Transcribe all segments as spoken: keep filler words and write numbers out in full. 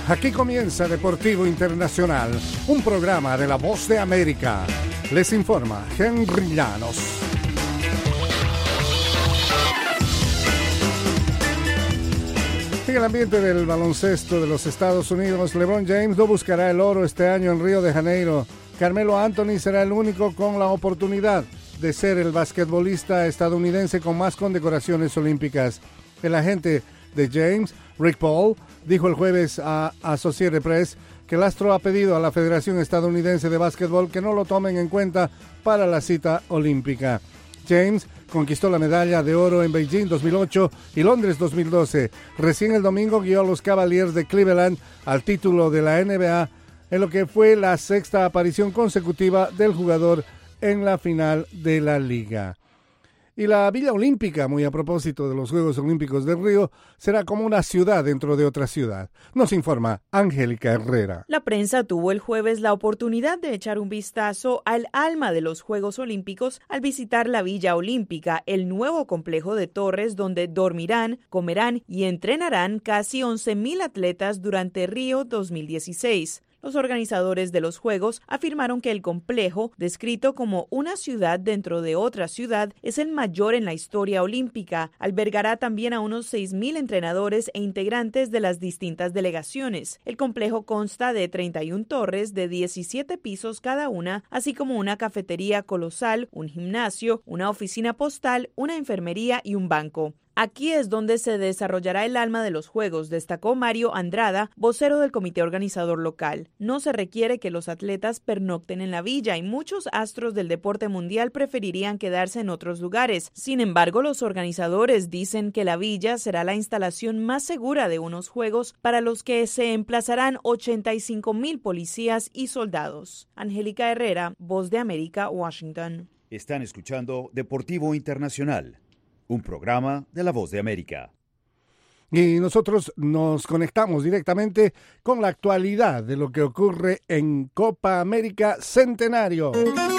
Aquí comienza Deportivo Internacional, un programa de La Voz de América. Les informa Henry Llanos. En el ambiente del baloncesto de los Estados Unidos, LeBron James no buscará el oro este año en Río de Janeiro. Carmelo Anthony será el único con la oportunidad de ser el basquetbolista estadounidense con más condecoraciones olímpicas. El agente de James, Rick Paul, dijo el jueves a Associated Press que el astro ha pedido a la Federación Estadounidense de Básquetbol que no lo tomen en cuenta para la cita olímpica. James conquistó la medalla de oro en Beijing dos mil ocho y Londres dos mil doce. Recién el domingo guió a los Cavaliers de Cleveland al título de la N B A, en lo que fue la sexta aparición consecutiva del jugador en la final de la liga. Y la Villa Olímpica, muy a propósito de los Juegos Olímpicos de Río, será como una ciudad dentro de otra ciudad. Nos informa Angélica Herrera. La prensa tuvo el jueves la oportunidad de echar un vistazo al alma de los Juegos Olímpicos al visitar la Villa Olímpica, el nuevo complejo de torres donde dormirán, comerán y entrenarán casi once mil atletas durante Río dos mil dieciséis. Los organizadores de los Juegos afirmaron que el complejo, descrito como una ciudad dentro de otra ciudad, es el mayor en la historia olímpica. Albergará también a unos seis mil entrenadores e integrantes de las distintas delegaciones. El complejo consta de treinta y una torres de diecisiete pisos cada una, así como una cafetería colosal, un gimnasio, una oficina postal, una enfermería y un banco. Aquí es donde se desarrollará el alma de los Juegos, destacó Mario Andrada, vocero del comité organizador local. No se requiere que los atletas pernocten en la villa y muchos astros del deporte mundial preferirían quedarse en otros lugares. Sin embargo, los organizadores dicen que la villa será la instalación más segura de unos Juegos para los que se emplazarán ochenta y cinco mil policías y soldados. Angélica Herrera, Voz de América, Washington. Están escuchando Deportivo Internacional, un programa de La Voz de América. Y nosotros nos conectamos directamente con la actualidad de lo que ocurre en Copa América Centenario.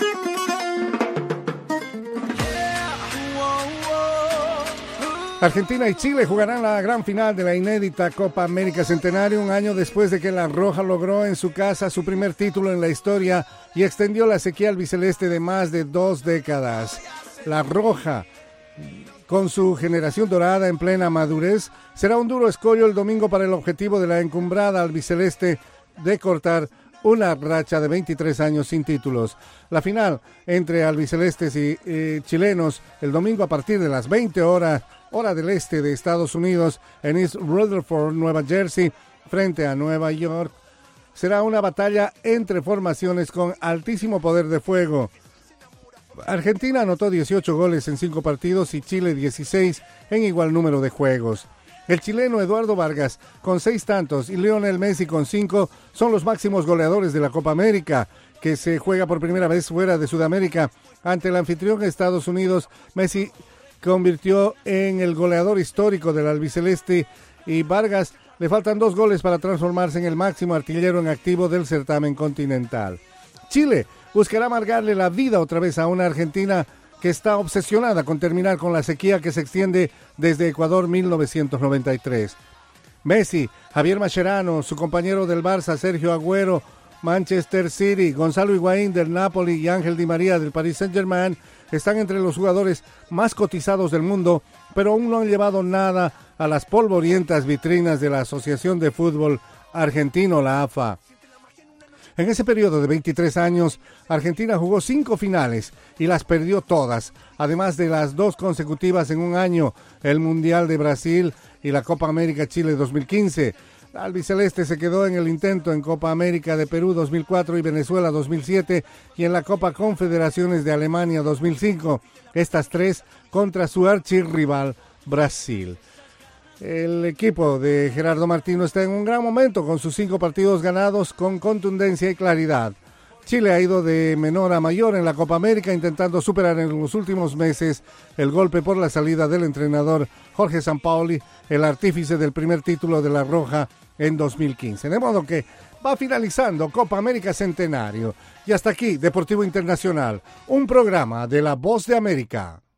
Argentina y Chile jugarán la gran final de la inédita Copa América Centenario un año después de que la Roja logró en su casa su primer título en la historia y extendió la sequía albiceleste de más de dos décadas. La Roja, con su generación dorada en plena madurez, será un duro escollo el domingo para el objetivo de la encumbrada albiceleste de cortar una racha de veintitrés años sin títulos. La final entre albicelestes y eh, chilenos el domingo a partir de las veinte horas, hora del este de Estados Unidos, en East Rutherford, Nueva Jersey, frente a Nueva York, será una batalla entre formaciones con altísimo poder de fuego. Argentina anotó dieciocho goles en cinco partidos y Chile dieciséis en igual número de juegos. El chileno Eduardo Vargas con seis tantos y Lionel Messi con cinco son los máximos goleadores de la Copa América, que se juega por primera vez fuera de Sudamérica. Ante el anfitrión Estados Unidos, Messi convirtió en el goleador histórico del albiceleste y Vargas le faltan dos goles para transformarse en el máximo artillero en activo del certamen continental. Chile buscará amargarle la vida otra vez a una Argentina que está obsesionada con terminar con la sequía que se extiende desde Ecuador mil novecientos noventa y tres. Messi, Javier Mascherano, su compañero del Barça Sergio Agüero, Manchester City, Gonzalo Higuaín del Napoli y Ángel Di María del Paris Saint-Germain están entre los jugadores más cotizados del mundo, pero aún no han llevado nada a las polvorientas vitrinas de la Asociación de Fútbol Argentino, la A F A. En ese periodo de veintitrés años, Argentina jugó cinco finales y las perdió todas, además de las dos consecutivas en un año, el Mundial de Brasil y la Copa América Chile dos mil quince. La albiceleste se quedó en el intento en Copa América de Perú dos mil cuatro y Venezuela dos mil siete y en la Copa Confederaciones de Alemania dos mil cinco, estas tres contra su archirrival Brasil. El equipo de Gerardo Martino está en un gran momento con sus cinco partidos ganados con contundencia y claridad. Chile ha ido de menor a mayor en la Copa América, intentando superar en los últimos meses el golpe por la salida del entrenador Jorge Sampaoli, el artífice del primer título de la Roja en dos mil quince. De modo que va finalizando Copa América Centenario. Y hasta aquí, Deportivo Internacional, un programa de La Voz de América.